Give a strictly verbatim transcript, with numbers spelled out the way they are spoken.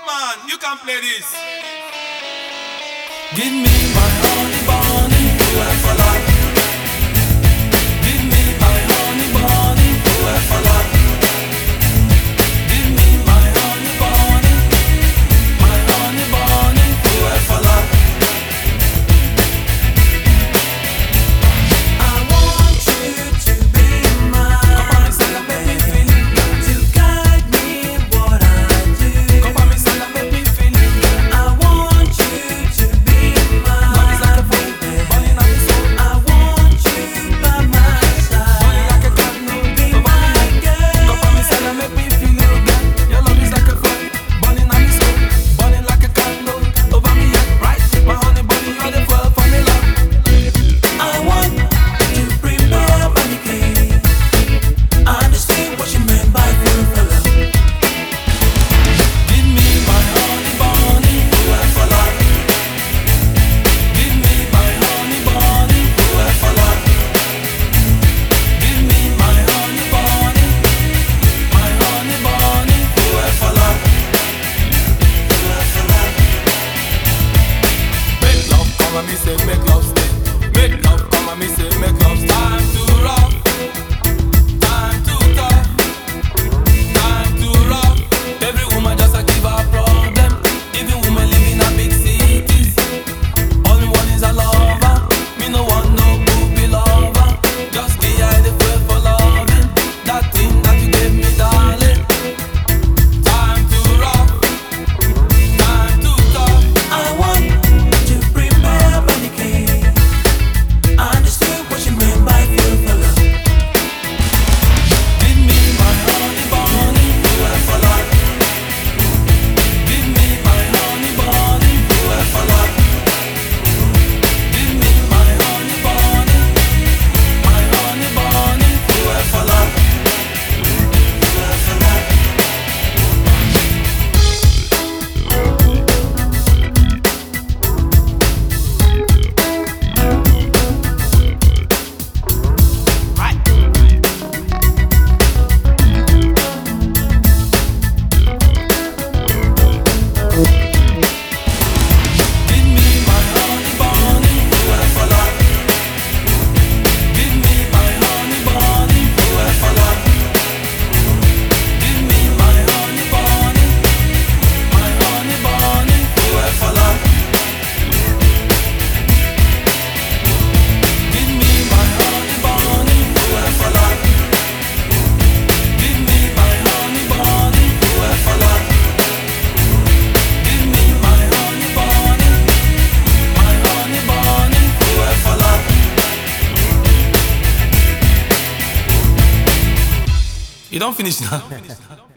man, you can play this. Give me my honey bunny, you have for life. Give me my honey bunny, you have for life. Give me my honey bunny, my honey bunny, you have for life. I want you to be mine. Come on, Missy, make me feel it. To guide me in what I do. Come on, Missy, make me feel it. I want you to be mine. Love is like a baby, burning on my soul. I want you by my side. Burning like a candle, be my girl. Come on, Missy, make me feel it again. Your love is like a fire, burning on my soul. Burning like a candle, over me yeah, right. My honey bunny, you're the fuel for me love. I want to prepare my cake. I understand what you meant by feel for love. Give me my honey bunny, you have for life. Give me my honey bunny, you have for life. Give me my honey bunny, my honey bunny, you have for life. You have for life. Make love come and me say make love stay. Make love come and me say make love stay. Time to rock, time to tough, time to rock. Every woman just a give her problem. Even woman live in a big cities. All me want is a lover. Me no want no groupie lover. Just give her the fuel for loving. That thing that you gave me, darling. Time to rock, time to tough. I want to prepare my cake. I understood what you meant by feel for love. Give me my honey bunny, you have for life. Give me my honey bunny, you have for life. Give me my honey bunny, my honey bunny, you have for life. You have for life. Give me my honey bunny, you have for life. Give me my honey bunny, you have for life. Give me my honey bunny, my honey bunny, you have for life. Give me my honey bunny, you have for life. Give me my honey bunny, you have for life. Give me my honey bunny, my honey bunny, you have for life. You don't finish now.